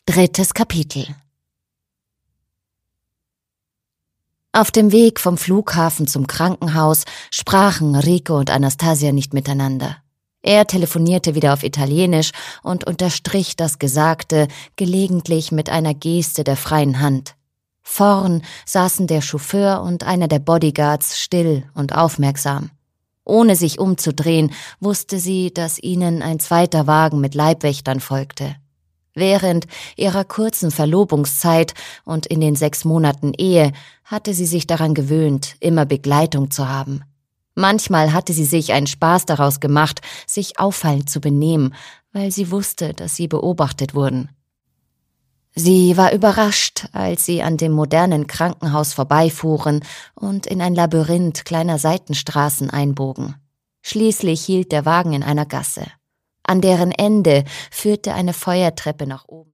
Drittes Kapitel. Auf dem Weg vom Flughafen zum Krankenhaus sprachen Rico und Anastasia nicht miteinander. Er telefonierte wieder auf Italienisch und unterstrich das Gesagte gelegentlich mit einer Geste der freien Hand. Vorn saßen der Chauffeur und einer der Bodyguards still und aufmerksam. Ohne sich umzudrehen, wusste sie, dass ihnen ein zweiter Wagen mit Leibwächtern folgte. Während ihrer kurzen Verlobungszeit und in den 6 Monaten Ehe hatte sie sich daran gewöhnt, immer Begleitung zu haben. Manchmal hatte sie sich einen Spaß daraus gemacht, sich auffallend zu benehmen, weil sie wusste, dass sie beobachtet wurden. Sie war überrascht, als sie an dem modernen Krankenhaus vorbeifuhren und in ein Labyrinth kleiner Seitenstraßen einbogen. Schließlich hielt der Wagen in einer Gasse. An deren Ende führte eine Feuertreppe nach oben.